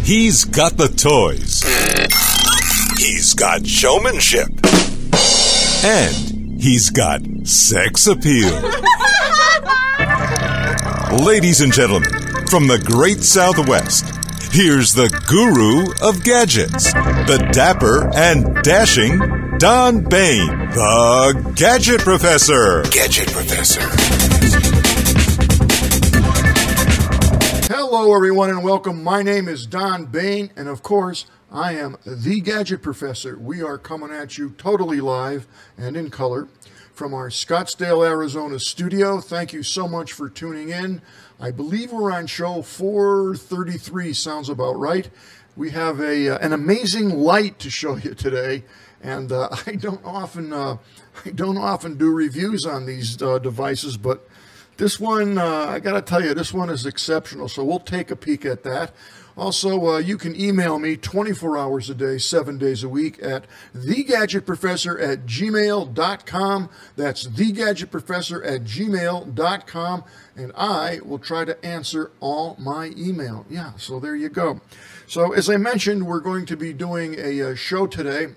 He's got the toys. He's got showmanship. And he's got sex appeal. Ladies and gentlemen, from the great Southwest, here's the guru of gadgets, the dapper and dashing Don Bain, the Gadget Professor. Gadget Professor. Hello, everyone, and welcome. My name is Don Bain, and of course, I am the Gadget Professor. We are coming at you totally live and in color from our Scottsdale, Arizona studio. Thank you so much for tuning in. I believe we're on show 433, sounds about right. We have an amazing light to show you today, and I don't often do reviews on these devices, but this one, I got to tell you, this one is exceptional, so we'll take a peek at that. Also, you can email me 24 hours a day, 7 days a week at thegadgetprofessor@gmail.com. That's thegadgetprofessor@gmail.com, and I will try to answer all my email. Yeah, so there you go. So as I mentioned, we're going to be doing a show today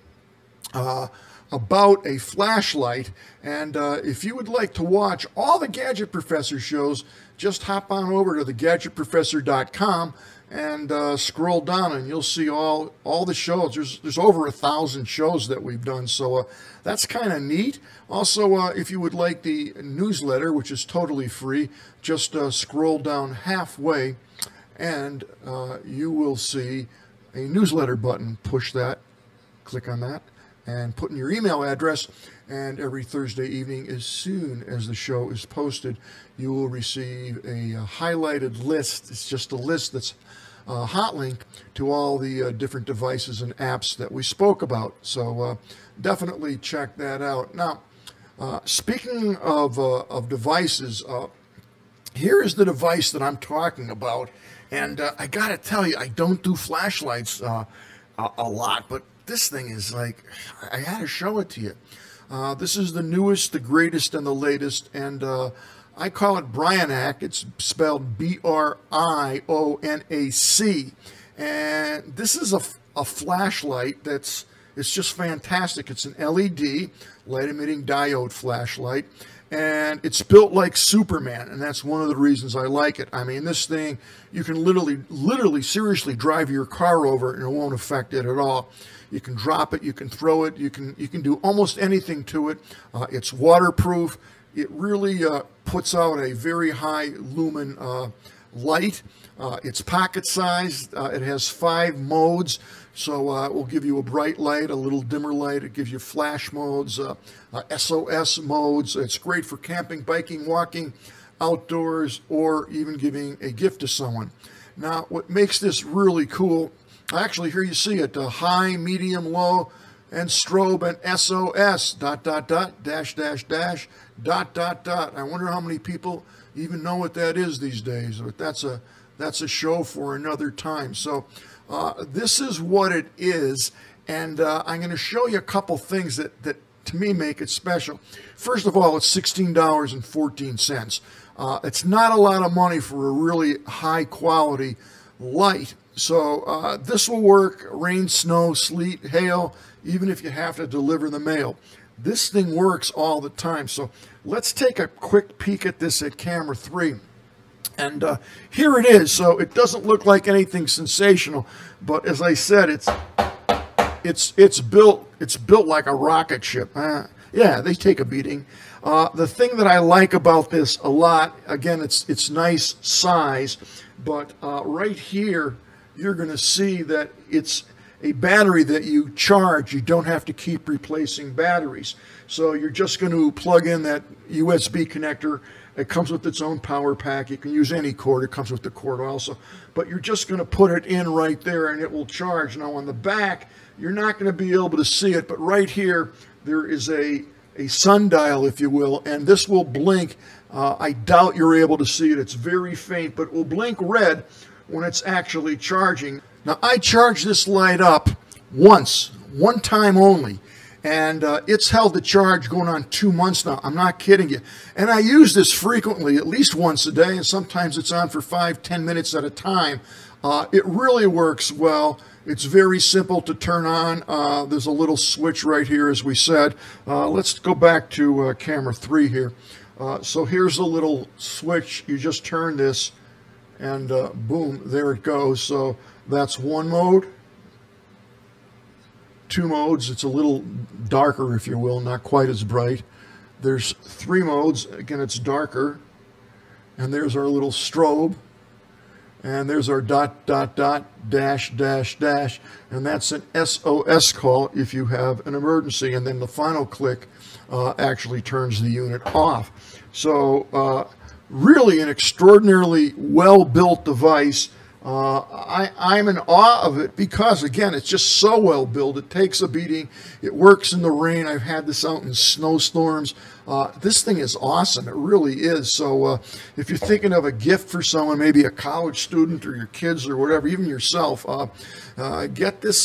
about a flashlight, and if you would like to watch all the Gadget Professor shows, just hop on over to thegadgetprofessor.com and scroll down, and you'll see all the shows. There's over 1,000 shows that we've done, so that's kind of neat. Also, if you would like the newsletter, which is totally free, just scroll down halfway, and you will see a newsletter button. Push that, click on that, and put in your email address, and every Thursday evening, as soon as the show is posted, you will receive a highlighted list. It's just a list that's a hot link to all the different devices and apps that we spoke about. So definitely check that out. Now, speaking of devices, here is the device that I'm talking about. And I got to tell you, I don't do flashlights a lot, but this thing is like, I had to show it to you. This is the newest, the greatest, and the latest, and I call it Brionac. It's spelled B-R-I-O-N-A-C, and this is a flashlight it's just fantastic. It's an LED, light-emitting diode flashlight, and it's built like Superman, and that's one of the reasons I like it. I mean, this thing, you can literally, seriously drive your car over and it won't affect it at all. You can drop it, you can throw it, you can do almost anything to it. It's waterproof. It really puts out a very high lumen light. It's pocket sized. It has 5 modes. So it will give you a bright light, a little dimmer light. It gives you flash modes, SOS modes. It's great for camping, biking, walking, outdoors, or even giving a gift to someone. Now, what makes this really cool, actually, here you see it, high, medium, low, and strobe, and SOS, ... I wonder how many people even know what that is these days, but that's a show for another time. So this is what it is, and I'm going to show you a couple things that to me make it special. First of all, it's $16.14. It's not a lot of money for a really high quality light. So this will work rain, snow, sleet, hail, even if you have to deliver the mail. This thing works all the time. So let's take a quick peek at this at camera 3. And here it is. So it doesn't look like anything sensational, but as I said, it's built like a rocket ship. Yeah, they take a beating. The thing that I like about this a lot, again, it's nice size, but right here, you're going to see that it's a battery that you charge. You don't have to keep replacing batteries. So you're just going to plug in that USB connector. It comes with its own power pack. You can use any cord. It comes with the cord also. But you're just going to put it in right there and it will charge. Now on the back, you're not going to be able to see it, but right here, there is a sundial, if you will, and this will blink. I doubt you're able to see it. It's very faint, but it will blink red when it's actually charging. Now, I charged this light up one time only, and it's held the charge going on 2 months now. I'm not kidding you. And I use this frequently, at least once a day, and sometimes it's on for 5-10 minutes at a time. It really works well. It's very simple to turn on. There's a little switch right here, as we said. Let's go back to camera 3 here. So here's a little switch. You just turn this, and boom, there it goes. So that's one mode. 2 modes. It's a little darker, if you will, not quite as bright. There's 3 modes. Again, it's darker. And there's our little strobe. And there's our ... dash, dash, dash. And that's an SOS call if you have an emergency. And then the final click actually turns the unit off. So really an extraordinarily well-built device. I'm in awe of it because, again, it's just so well built. It takes a beating. It works in the rain. I've had this out in snowstorms. This thing is awesome. It really is. So if you're thinking of a gift for someone, maybe a college student or your kids or whatever, even yourself, get this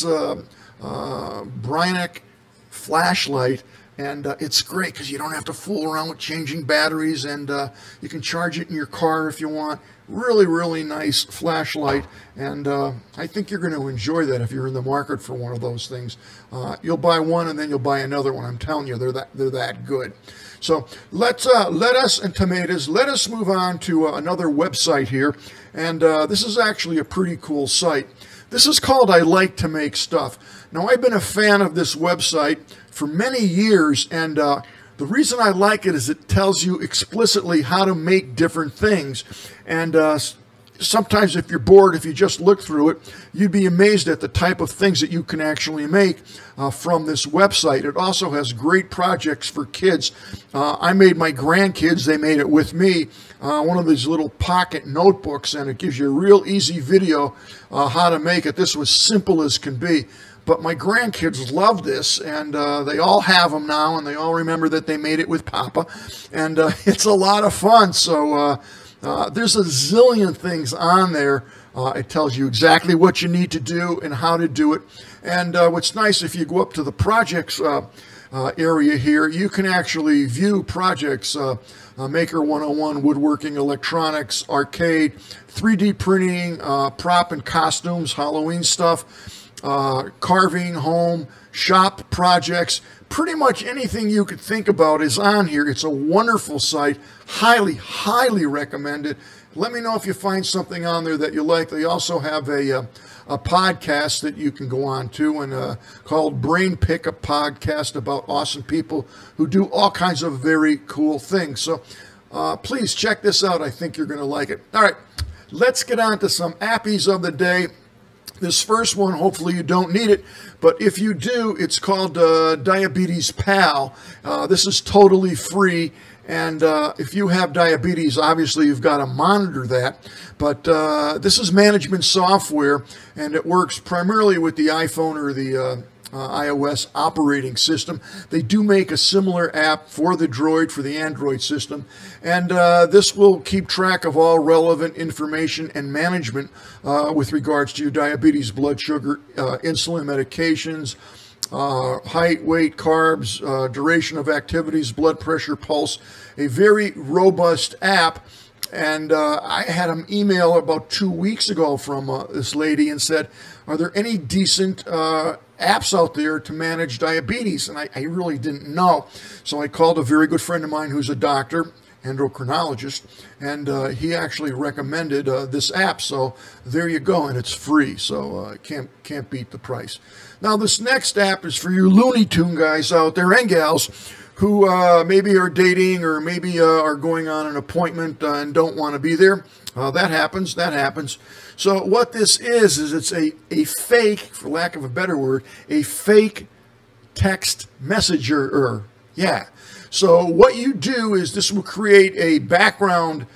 Bryonic flashlight. And it's great because you don't have to fool around with changing batteries, and you can charge it in your car if you want. Really, really nice flashlight, and I think you're going to enjoy that if you're in the market for one of those things. You'll buy one and then you'll buy another one. I'm telling you, they're that good. So let's lettuce and tomatoes. Let us move on to another website here, and this is actually a pretty cool site. This is called I Like to Make Stuff. Now, I've been a fan of this website for many years, and the reason I like it is it tells you explicitly how to make different things. And sometimes if you're bored, if you just look through it, you'd be amazed at the type of things that you can actually make from this website. It also has great projects for kids. I made my grandkids, they made it with me, one of these little pocket notebooks, and it gives you a real easy video how to make it. This was simple as can be. But my grandkids love this, and they all have them now, and they all remember that they made it with Papa. And it's a lot of fun. So there's a zillion things on there. It tells you exactly what you need to do and how to do it. And what's nice, if you go up to the projects area here, you can actually view projects, Maker 101, woodworking, electronics, arcade, 3D printing, prop and costumes, Halloween stuff, carving, home, shop projects. Pretty much anything you could think about is on here. It's a wonderful site. Highly, highly recommended. Let me know if you find something on there that you like. They also have a podcast that you can go on to, and called Brain Pick, a podcast about awesome people who do all kinds of very cool things. So please check this out. I think you're going to like it. All right, let's get on to some appies of the day. This first one, hopefully you don't need it, but if you do, it's called Diabetes Pal. This is totally free, and if you have diabetes, obviously you've got to monitor that. But this is management software, and it works primarily with the iPhone or the iOS operating system. They do make a similar app for the Droid, for the Android system, and this will keep track of all relevant information and management with regards to your diabetes, blood sugar, insulin medications, height, weight, carbs, duration of activities, blood pressure, pulse. A very robust app. And I had an email about 2 weeks ago from this lady and said, are there any decent apps out there to manage diabetes? And I really didn't know. So I called a very good friend of mine who's a doctor, endocrinologist, and he actually recommended this app. So there you go, and it's free. So can't beat the price. Now this next app is for you Looney Tune guys out there and gals who maybe are dating or maybe are going on an appointment and don't want to be there. That happens. So what this is it's a fake, for lack of a better word, a fake text messenger. Yeah. So what you do is this will create a background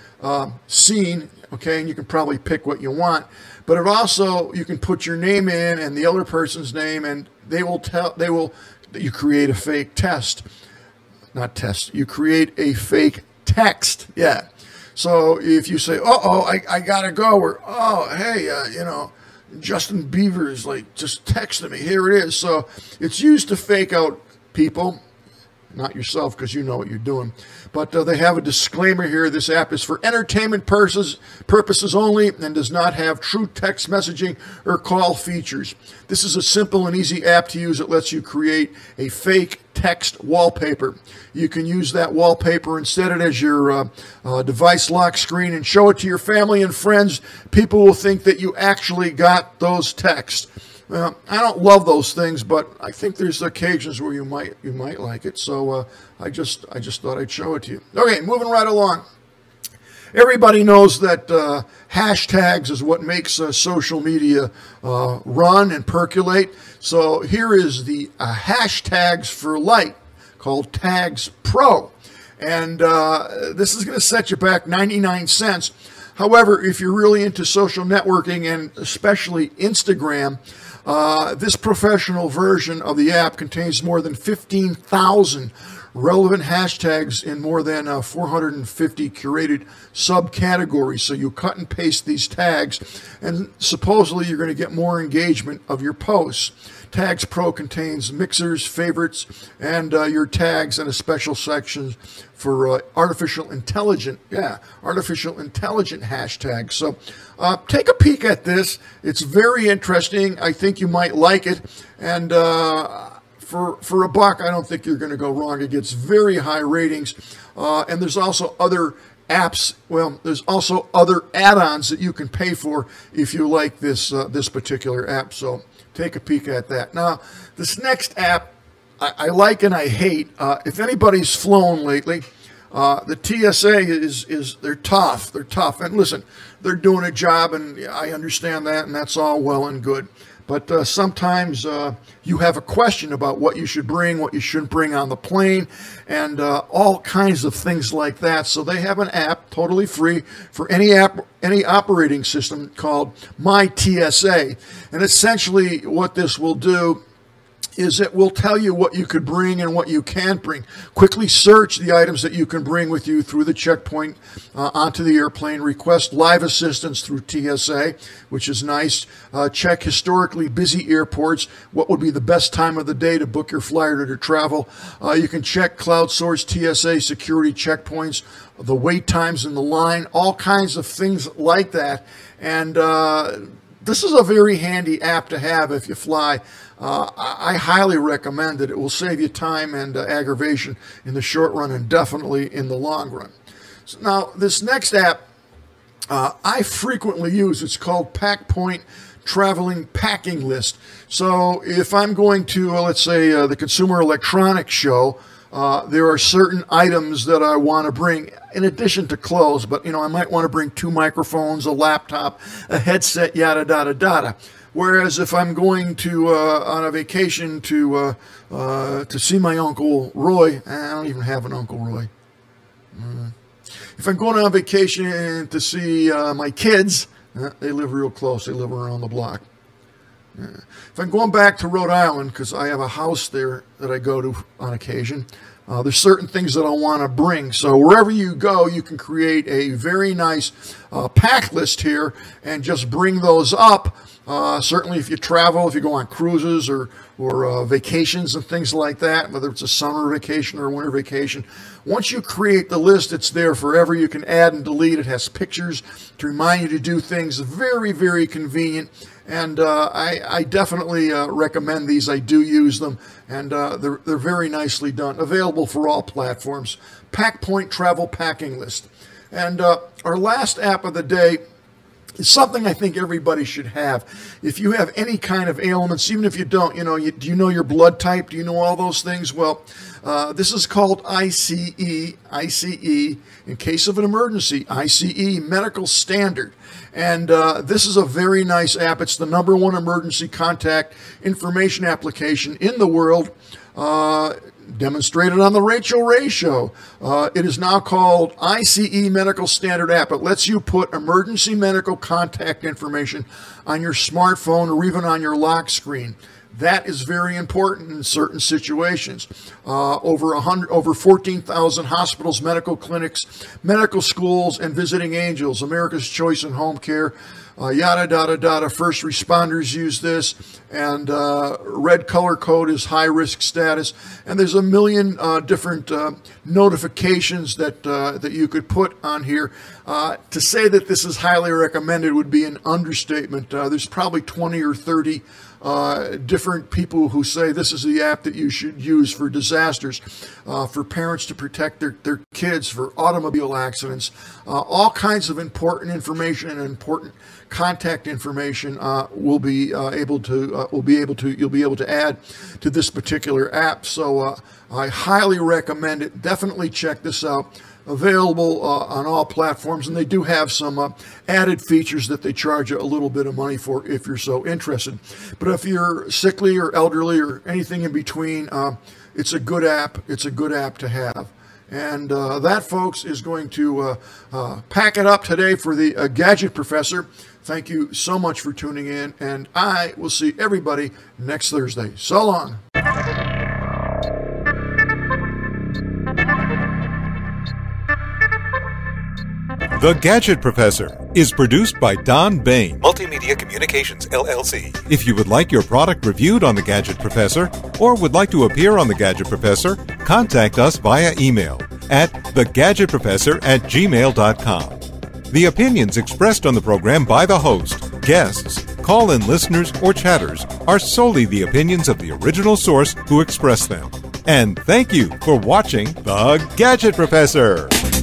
scene, okay, and you can probably pick what you want, but it also, you can put your name in and the other person's name, and you create a fake you create a fake text. Yeah. So if you say, I gotta go, or hey, Justin Bieber is like just texting me, here it is. So it's used to fake out people, not yourself because you know what you're doing. But they have a disclaimer here. This app is for entertainment purposes only and does not have true text messaging or call features. This is a simple and easy app to use. It lets you create a fake text wallpaper. You can use that wallpaper and set it as your device lock screen and show it to your family and friends. People will think that you actually got those texts. I don't love those things, but I think there's occasions where you might like it. So I just thought I'd show it to you. Okay, moving right along. Everybody knows that hashtags is what makes social media run and percolate. So here is the hashtags for light called Tags Pro. And this is going to set you back 99 cents. However, if you're really into social networking and especially Instagram, this professional version of the app contains more than 15,000 relevant hashtags in more than 450 curated subcategories. So you cut and paste these tags, and supposedly you're going to get more engagement of your posts. Tags Pro contains mixers, favorites, and your tags, and a special section for artificial intelligent hashtags. So take a peek at this. It's very interesting. I think you might like it. And for a buck, I don't think you're going to go wrong. It gets very high ratings. And there's also other apps. Well, there's also other add-ons that you can pay for if you like this particular app. So take a peek at that. Now, this next app I like and I hate. If anybody's flown lately, the TSA is they're tough. They're tough. And listen, they're doing a job, and I understand that, and that's all well and good. But sometimes you have a question about what you should bring, what you shouldn't bring on the plane, and all kinds of things like that. So they have an app, totally free, for any operating system called My TSA. And essentially what this will do is it will tell you what you could bring and what you can't bring. Quickly search the items that you can bring with you through the checkpoint onto the airplane. Request live assistance through TSA, which is nice. Check historically busy airports. What would be the best time of the day to book your flight or to travel? You can check crowdsourced TSA security checkpoints, the wait times in the line, all kinds of things like that. And this is a very handy app to have if you fly. I highly recommend it. It will save you time and aggravation in the short run and definitely in the long run. So now, this next app I frequently use. It's called PackPoint Traveling Packing List. So if I'm going to, let's say, the Consumer Electronics Show, there are certain items that I want to bring in addition to clothes, but I might want to bring 2 microphones, a laptop, a headset, yada, yada, yada. Whereas if I'm going to on a vacation to see my Uncle Roy, I don't even have an Uncle Roy. If I'm going on vacation to see my kids, they live real close. They live around the block. If I'm going back to Rhode Island, because I have a house there that I go to on occasion, there's certain things that I want to bring. So wherever you go, you can create a very nice pack list here and just bring those up. Certainly if you travel, if you go on cruises or vacations and things like that, whether it's a summer vacation or a winter vacation, once you create the list, it's there forever. You can add and delete. It has pictures to remind you to do things. Very, very convenient. And I definitely recommend these. I do use them, and they're very nicely done. Available for all platforms. PackPoint Travel Packing List. And our last app of the day is something I think everybody should have. If you have any kind of ailments, even if you don't, do you know your blood type? Do you know all those things? Well, this is called ICE, in case of an emergency, ICE Medical Standard. And this is a very nice app. It's the #1 emergency contact information application in the world. Demonstrated on the Rachel Ray Show. It is now called ICE Medical Standard App. It lets you put emergency medical contact information on your smartphone or even on your lock screen. That is very important in certain situations. Over 14,000 hospitals, medical clinics, medical schools, and visiting angels, America's Choice in Home Care, yada, yada, yada. First responders use this, and red color code is high risk status. And there's a million different notifications that you could put on here. To say that this is highly recommended would be an understatement. There's probably 20 or 30 different people who say this is the app that you should use for disasters, for parents to protect their kids, for automobile accidents, all kinds of important information and important contact information you'll be able to add to this particular app. So I highly recommend it. Definitely check this out. Available on all platforms, and they do have some added features that they charge you a little bit of money for if you're so interested. But if you're sickly or elderly or anything in between, it's a good app. It's a good app to have. And that, folks, is going to pack it up today for the Gadget Professor. Thank you so much for tuning in, and I will see everybody next Thursday. So long. The Gadget Professor is produced by Don Bain, Multimedia Communications, LLC. If you would like your product reviewed on The Gadget Professor or would like to appear on The Gadget Professor, contact us via email at thegadgetprofessor@gmail.com. The opinions expressed on the program by the host, guests, call-in listeners, or chatters are solely the opinions of the original source who expressed them. And thank you for watching The Gadget Professor.